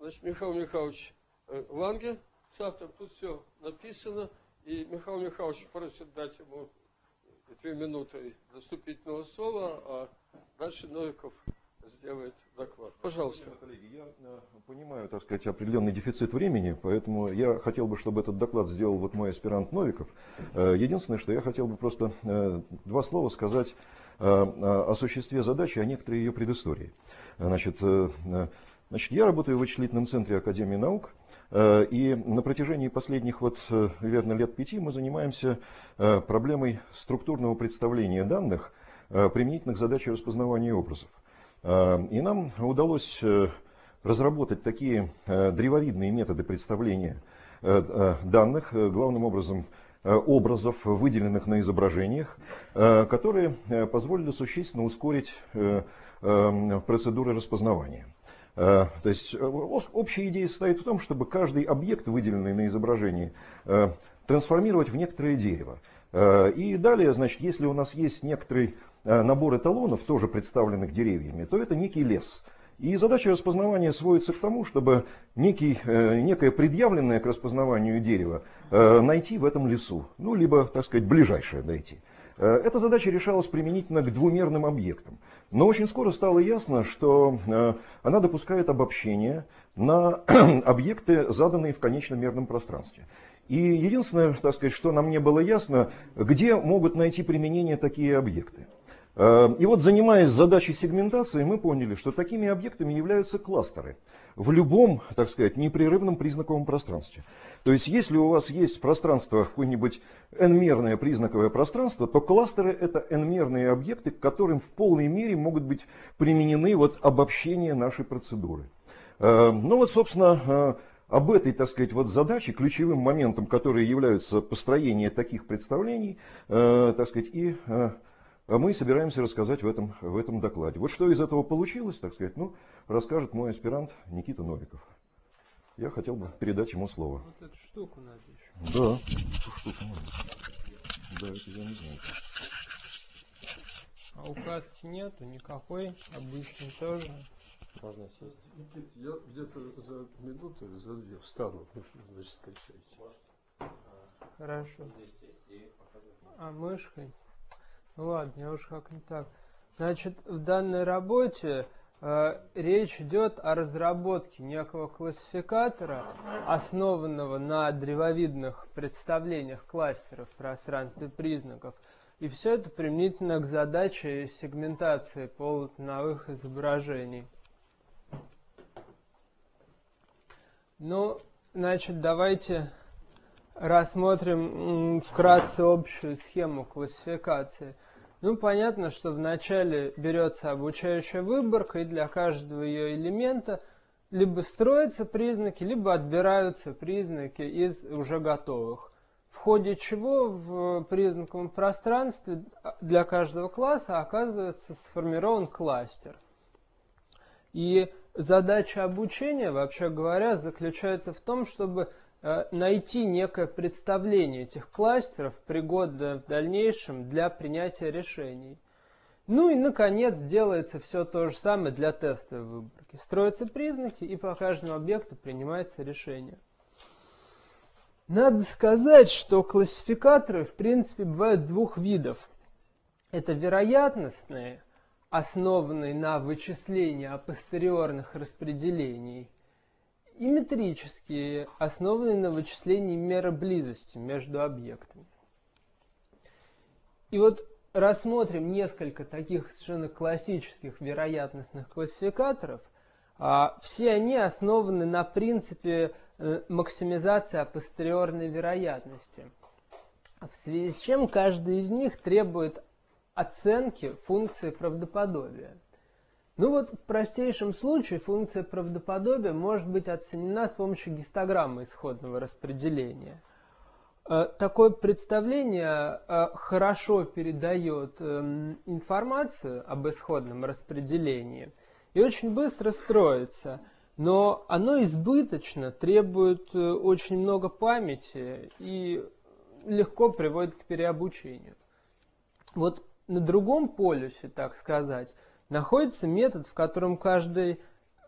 Значит, Михаил Михайлович Ланге, автор, тут все написано, и Михаил Михайлович просит дать ему 2 минуты вступительного слова, а дальше Новиков сделает доклад. Пожалуйста. Коллеги, я понимаю, так сказать, определенный дефицит времени, поэтому я хотел бы, чтобы этот доклад сделал вот мой аспирант Новиков. Единственное, что я хотел бы просто 2 слова сказать о существе задачи, о некоторой ее предыстории. Значит, я работаю в вычислительном центре Академии наук, и на протяжении последних, верно, лет 5 мы занимаемся проблемой структурного представления данных, применительно к задаче распознавания образов. И нам удалось разработать такие древовидные методы представления данных, главным образом образов, выделенных на изображениях, которые позволили существенно ускорить процедуры распознавания. То есть общая идея состоит в том, чтобы каждый объект, выделенный на изображении, трансформировать в некоторое дерево. И далее, значит, если у нас есть некоторый набор эталонов, тоже представленных деревьями, то это некий лес. И задача распознавания сводится к тому, чтобы некое предъявленное к распознаванию дерево найти в этом лесу, ну, либо, так сказать, ближайшее найти. Эта задача решалась применительно к двумерным объектам. Но очень скоро стало ясно, что она допускает обобщение на объекты, заданные в конечномерном пространстве. И единственное, так сказать, что нам не было ясно, где могут найти применение такие объекты. И вот, занимаясь задачей сегментации, мы поняли, что такими объектами являются кластеры в любом, так сказать, непрерывном признаковом пространстве. То есть, если у вас есть пространство, какое-нибудь n-мерное признаковое пространство, то кластеры — это n-мерные объекты, к которым в полной мере могут быть применены обобщения нашей процедуры. Ну вот, собственно, об этой, так сказать, задаче, ключевым моментом, которые являются построение таких представлений, так сказать, и мы собираемся рассказать в этом докладе. Вот что из этого получилось, так сказать, расскажет мой аспирант Никита Новиков. Я хотел бы передать ему слово. Вот эту штуку надо еще. Да, эту штуку надо. Да, это я не знаю. А указки нету никакой, обычно тоже. Можно сесть. Никита, я где-то за минуту или за 2 встану, значит, скачайся. Хорошо. А мышкой? Ну ладно, я уж как не так. Значит, в данной работе речь идет о разработке некого классификатора, основанного на древовидных представлениях кластеров в пространстве признаков. И все это применительно к задаче сегментации полутоновых изображений. Ну, значит, давайте рассмотрим вкратце общую схему классификации. Ну, понятно, что вначале берется обучающая выборка, и для каждого ее элемента либо строятся признаки, либо отбираются признаки из уже готовых. В ходе чего в признаковом пространстве для каждого класса оказывается сформирован кластер. И задача обучения, вообще говоря, заключается в том, чтобы найти некое представление этих кластеров, пригодное в дальнейшем для принятия решений. Ну и, наконец, делается все то же самое для тестовой выборки. Строятся признаки, и по каждому объекту принимается решение. Надо сказать, что классификаторы, в принципе, бывают 2 видов. Это вероятностные, основанные на вычислении апостериорных распределений, и метрические, основанные на вычислении меры близости между объектами. И вот рассмотрим несколько таких совершенно классических вероятностных классификаторов. Все они основаны на принципе максимизации апостериорной вероятности, в связи с чем каждый из них требует оценки функции правдоподобия. Ну вот в простейшем случае функция правдоподобия может быть оценена с помощью гистограммы исходного распределения. Такое представление хорошо передает информацию об исходном распределении и очень быстро строится, но оно избыточно, требует очень много памяти и легко приводит к переобучению. Вот на другом полюсе, так сказать, находится метод, в котором каждый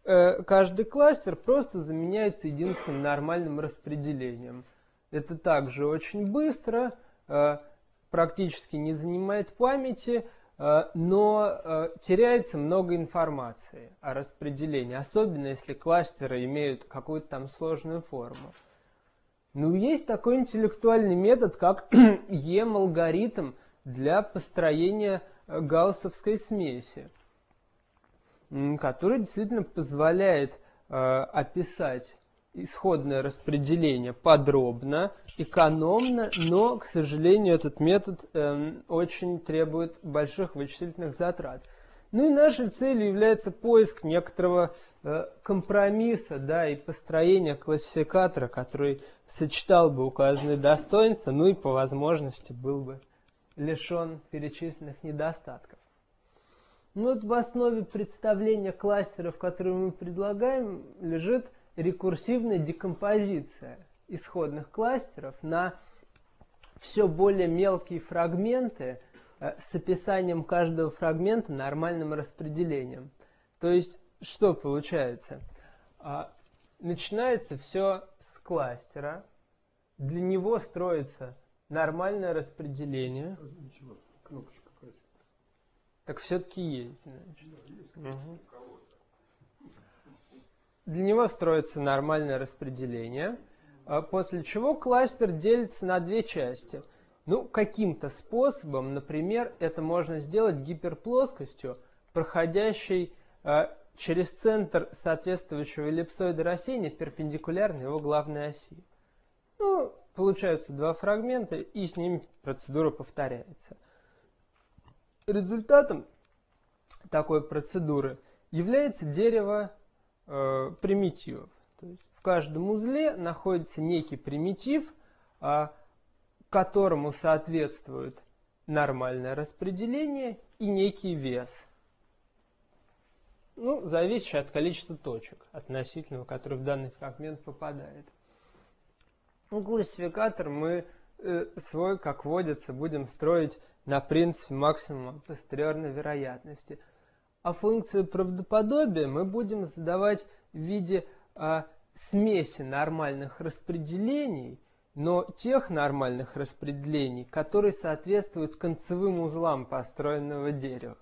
каждый кластер просто заменяется единственным нормальным распределением. Это также очень быстро, практически не занимает памяти, но теряется много информации о распределении, особенно если кластеры имеют какую-то там сложную форму. Ну, есть такой интеллектуальный метод, как EM-алгоритм для построения гауссовской смеси, который действительно позволяет описать исходное распределение подробно, экономно, но, к сожалению, этот метод очень требует больших вычислительных затрат. Ну и нашей целью является поиск некоторого компромисса, да, и построения классификатора, который сочетал бы указанные достоинства, ну и по возможности был бы лишен перечисленных недостатков. Ну вот в основе представления кластеров, которые мы предлагаем, лежит рекурсивная декомпозиция исходных кластеров на все более мелкие фрагменты с описанием каждого фрагмента нормальным распределением. То есть, что получается? Начинается все с кластера, для него строится нормальное распределение. Кнопочка какая-то. Так все-таки есть, значит. Угу. Для него строится нормальное распределение, после чего кластер делится на две части. Ну, каким-то способом, например, это можно сделать гиперплоскостью, проходящей через центр соответствующего эллипсоида рассеяния перпендикулярно его главной оси. Ну, получаются два фрагмента, и с ними процедура повторяется. Результатом такой процедуры является дерево примитивов. То есть в каждом узле находится некий примитив, которому соответствует нормальное распределение и некий вес. Ну, зависящий от количества точек относительного, который в данный фрагмент попадает. Классификатор мы свой, как водится, будем строить на принципе максимума постериорной вероятности. А функцию правдоподобия мы будем задавать в виде смеси нормальных распределений, но тех нормальных распределений, которые соответствуют концевым узлам построенного дерева.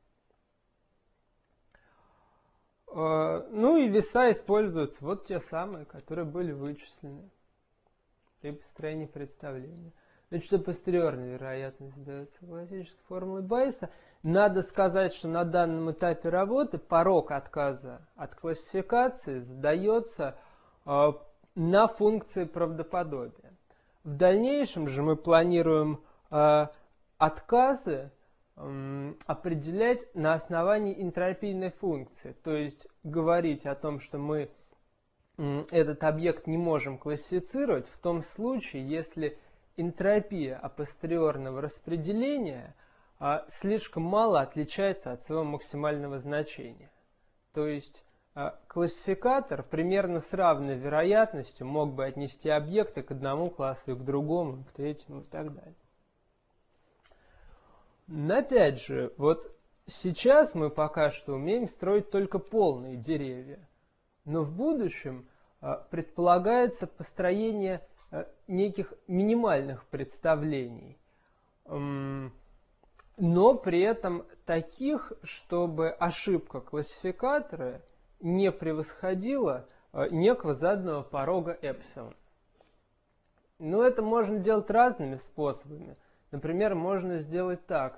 Ну и веса используются вот те самые, которые были вычислены при построении представления. Значит, что постериорная вероятность задается классической формулой Байеса. Надо сказать, что на данном этапе работы порог отказа от классификации задается на функции правдоподобия. В дальнейшем же мы планируем отказы определять на основании энтропийной функции. То есть говорить о том, что мы этот объект не можем классифицировать в том случае, если энтропия апостериорного распределения слишком мало отличается от своего максимального значения. То есть классификатор примерно с равной вероятностью мог бы отнести объекты к одному классу и к другому, к третьему и так далее. Но опять же, вот сейчас мы пока что умеем строить только полные деревья. Но в будущем предполагается построение неких минимальных представлений, но при этом таких, чтобы ошибка классификатора не превосходила некого заданного порога эпсилон. Но это можно делать разными способами. Например, можно сделать так.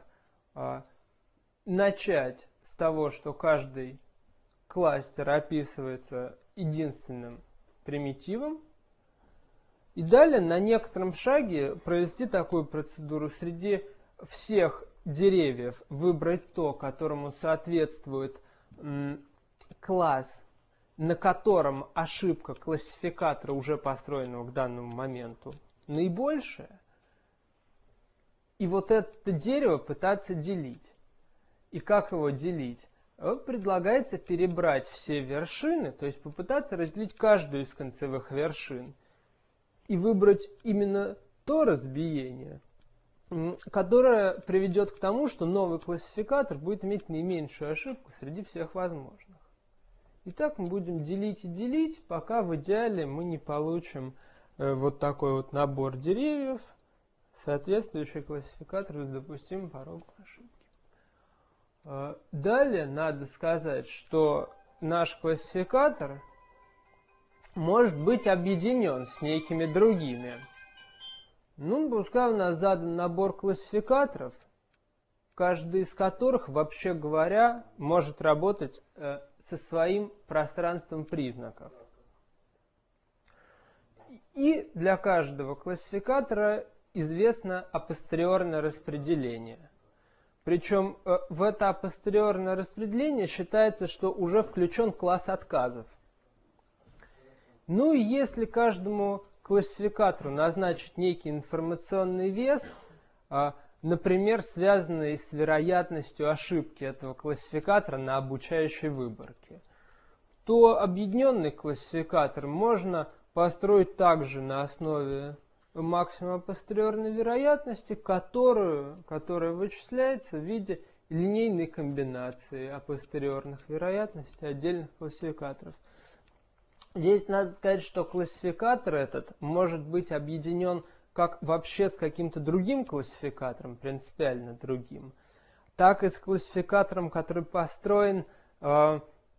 Начать с того, что каждый кластер описывается единственным примитивом, и далее на некотором шаге провести такую процедуру. Среди всех деревьев выбрать то, которому соответствует класс, на котором ошибка классификатора, уже построенного к данному моменту, наибольшая. И вот это дерево пытаться делить. И как его делить? Предлагается перебрать все вершины, то есть попытаться разделить каждую из концевых вершин и выбрать именно то разбиение, которое приведет к тому, что новый классификатор будет иметь наименьшую ошибку среди всех возможных. И так мы будем делить и делить, пока в идеале мы не получим вот такой вот набор деревьев, соответствующий классификатору с допустимым порогом ошибки. Далее надо сказать, что наш классификатор может быть объединен с некими другими. Ну, пускай у нас задан набор классификаторов, каждый из которых, вообще говоря, может работать со своим пространством признаков. И для каждого классификатора известно апостериорное распределение. Причем в это апостериорное распределение считается, что уже включен класс отказов. Ну и если каждому классификатору назначить некий информационный вес, например, связанный с вероятностью ошибки этого классификатора на обучающей выборке, то объединенный классификатор можно построить также на основе максимума апостериорной вероятности, которая вычисляется в виде линейной комбинации апостериорных вероятностей отдельных классификаторов. Здесь надо сказать, что классификатор этот может быть объединен как вообще с каким-то другим классификатором, принципиально другим, так и с классификатором, который построен по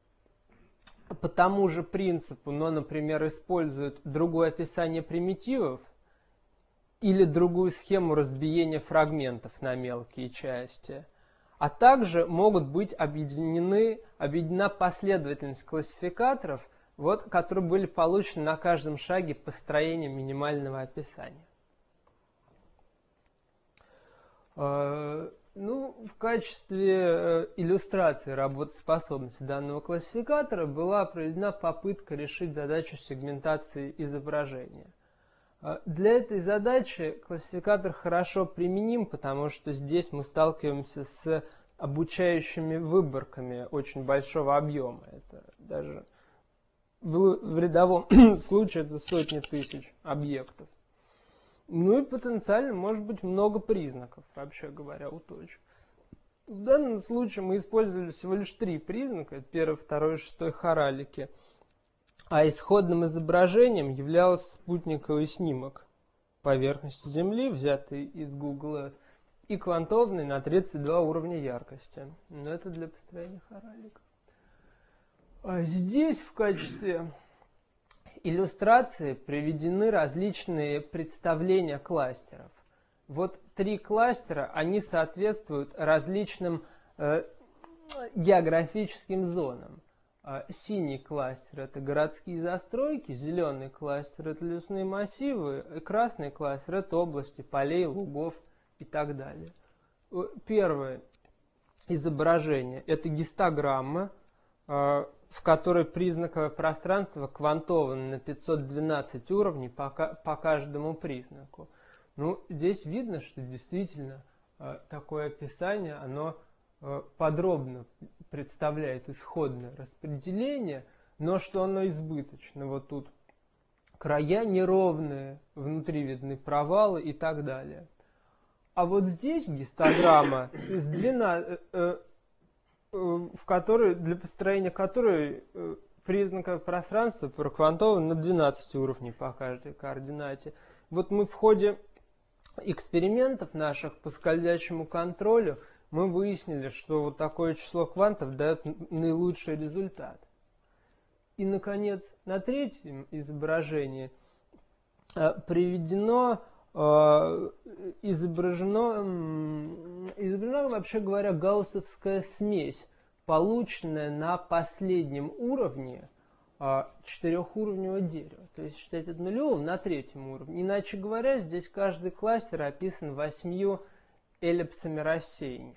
тому же принципу, но, например, использует другое описание примитивов или другую схему разбиения фрагментов на мелкие части. А также могут быть объединена последовательность классификаторов, которые были получены на каждом шаге построения минимального описания. В качестве иллюстрации работоспособности данного классификатора была проведена попытка решить задачу сегментации изображения. Для этой задачи классификатор хорошо применим, потому что здесь мы сталкиваемся с обучающими выборками очень большого объема. Это даже в рядовом случае это сотни тысяч объектов. Ну и потенциально может быть много признаков, вообще говоря, у точек. В данном случае мы использовали всего лишь 3 признака, это 1, 2 и 6 хоралики, а исходным изображением являлся спутниковый снимок поверхности Земли, взятый из Google Earth, и квантовный на 32 уровня яркости. Но это для построения хораликов. А здесь в качестве иллюстрации приведены различные представления кластеров. Вот 3 кластера, они соответствуют различным географическим зонам. Синий кластер – это городские застройки, зеленый кластер – это лесные массивы, и красный кластер – это области полей, лугов и так далее. Первое изображение – это гистограмма, в которой признаковое пространство квантовано на 512 уровней по каждому признаку. Ну, здесь видно, что действительно такое описание, оно подробно представляет исходное распределение, но что оно избыточно. Вот тут края неровные, внутри видны провалы и так далее. А вот здесь гистограмма из 12... для построения которой признаковое пространство проквантовано на 12 уровней по каждой координате. Вот мы в ходе экспериментов наших по скользящему контролю мы выяснили, что вот такое число квантов дает наилучший результат. И, наконец, на третьем изображении изображена, вообще говоря, гауссовская смесь, полученная на последнем уровне 4-уровневого дерева. То есть считать от нулевым на 3-м уровне. Иначе говоря, здесь каждый кластер описан 8 эллипсами рассеяния.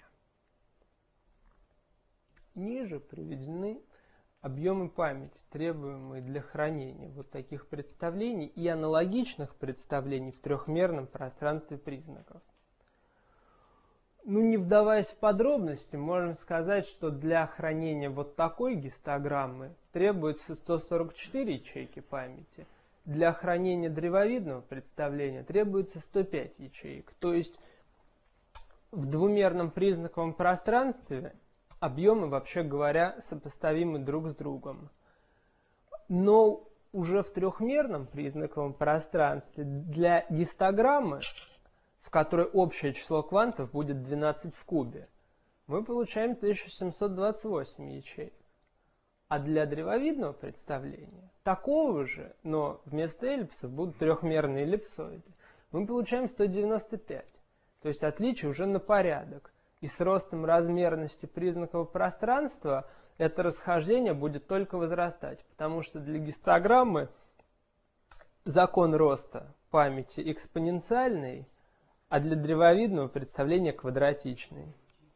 Ниже приведены объемы памяти, требуемые для хранения вот таких представлений и аналогичных представлений в трехмерном пространстве признаков. Ну, не вдаваясь в подробности, можно сказать, что для хранения вот такой гистограммы требуется 144 ячейки памяти. Для хранения древовидного представления требуется 105 ячеек. То есть в двумерном признаковом пространстве объемы, вообще говоря, сопоставимы друг с другом. Но уже в трехмерном признаковом пространстве для гистограммы, в которой общее число квантов будет 12 в кубе, мы получаем 1728 ячеек. А для древовидного представления такого же, но вместо эллипсов будут трехмерные эллипсоиды, мы получаем 195. То есть отличие уже на порядок. И с ростом размерности признакового пространства это расхождение будет только возрастать, потому что для гистограммы закон роста памяти экспоненциальный, а для древовидного представления квадратичный.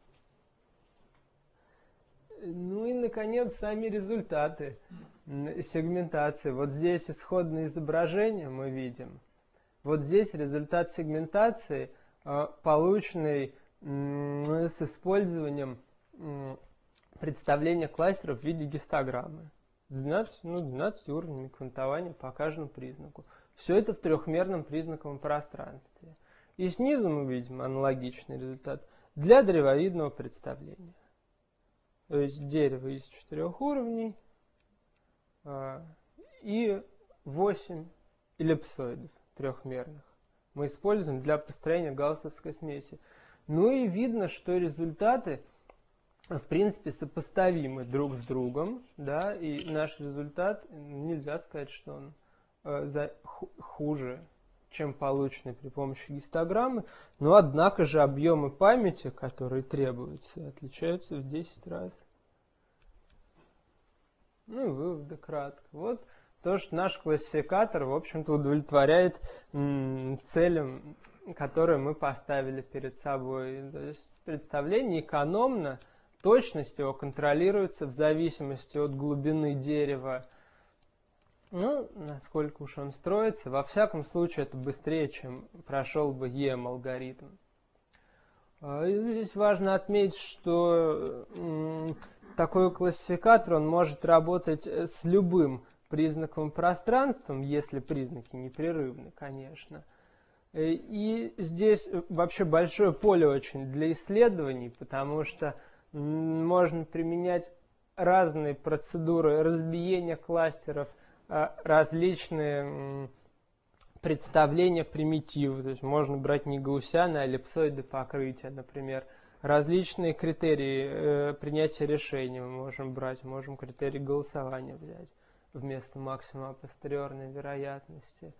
Ну и, наконец, сами результаты сегментации. Вот здесь исходное изображение мы видим. Вот здесь результат сегментации, полученный с использованием представления кластеров в виде гистограммы. 12 уровнями квантования по каждому признаку. Все это в трехмерном признаковом пространстве. И снизу мы видим аналогичный результат для древовидного представления. То есть дерево из 4 уровней и 8 эллипсоидов трехмерных мы используем для построения гауссовской смеси. Ну и видно, что результаты в принципе сопоставимы друг с другом, да, и наш результат, нельзя сказать, что он хуже, чем полученный при помощи гистограммы, но однако же объемы памяти, которые требуются, отличаются в 10 раз. Ну и выводы кратко. Вот то, что наш классификатор, в общем-то, удовлетворяет целям, которые мы поставили перед собой. То есть представление экономно, точность его контролируется в зависимости от глубины дерева. Ну, насколько уж он строится. Во всяком случае, это быстрее, чем прошел бы EM-алгоритм. Здесь важно отметить, что такой классификатор он может работать с любым признаковым пространством, если признаки непрерывны, конечно. И здесь вообще большое поле очень для исследований, потому что можно применять разные процедуры разбиения кластеров, различные представления примитивов. То есть можно брать не гаусяны, а эллипсоиды покрытия, например. Различные критерии принятия решений мы можем брать. Можем критерий голосования взять вместо максимума апостериорной вероятности.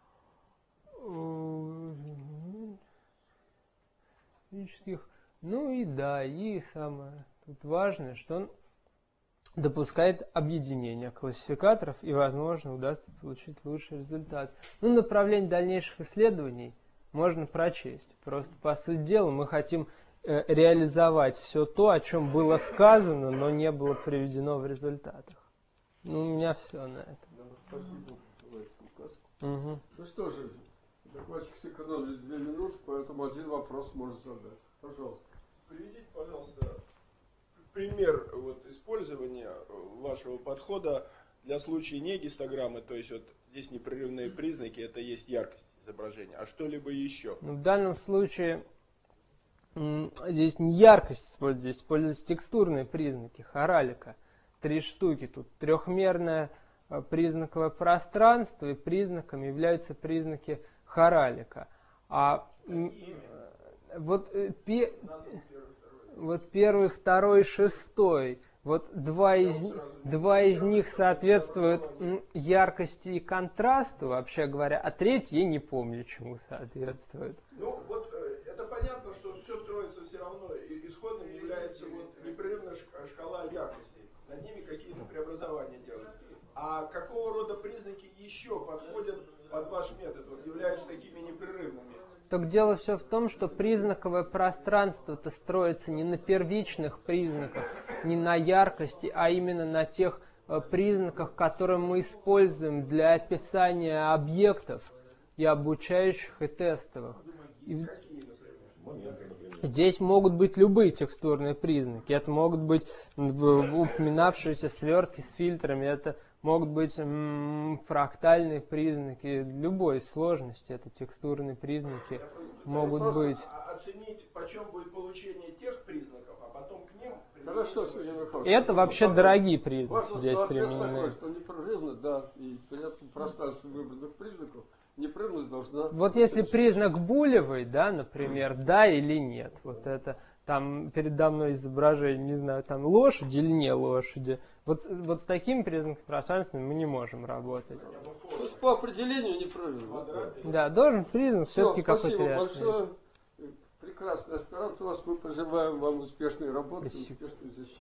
Ну и да, и самое тут важное, что он допускает объединение классификаторов и, возможно, удастся получить лучший результат. Ну, направление дальнейших исследований можно прочесть. Просто, по сути дела, мы хотим реализовать все то, о чем было сказано, но не было приведено в результатах. Ну, у меня все на этом. Да, спасибо за эту указку. Угу. Ну что же, докладчик сэкономили 2 минуты, поэтому один вопрос может задать. Пожалуйста. Приведите, пожалуйста, пример использования вашего подхода для случая не гистограммы, то есть здесь непрерывные признаки, это есть яркость изображения, а что-либо еще. Ну, в данном случае здесь не яркость используется, здесь используются текстурные признаки, хоралика. 3 штуки тут. Трехмерное признаковое пространство, и признаками являются признаки хоралика. Вот первый, второй, шестой. Вот два из них соответствуют яркости и контрасту, вообще говоря, а третий я не помню, чему соответствует. Ну, это понятно, что все строится все равно, и исходным является непрерывная шкала яркости. Над ними какие-то преобразования делаются. А какого рода признаки еще подходят под ваш метод, являются такими непрерывными? Так дело все в том, что признаковое пространство-то строится не на первичных признаках, не на яркости, а именно на тех признаках, которые мы используем для описания объектов и обучающих, и тестовых. Здесь могут быть любые текстурные признаки. Это могут быть упоминавшиеся свертки с фильтрами, это могут быть фрактальные признаки любой сложности. Это текстурные признаки могут быть. Оценить, почем будет получение тех признаков, а потом к ним Хорошо, Сергей Михайлович. И это вообще дорогие Важно, признаки здесь что ответ применены. такой, что непрерывно, да, и при этом пространстве выбранных признаков непрерывность должна... Вот если признак булевый, да, например, да или нет, вот это там передо мной изображение, не знаю, там лошади или не лошади, вот с такими признаками пространственными мы не можем работать. То есть по определению непрерывно. Да, должен признак Все, все-таки какой-то спасибо реальный. большое. Прекрасный аспирант у вас. Мы пожелаем вам успешной работы, Спасибо. успешной защиты.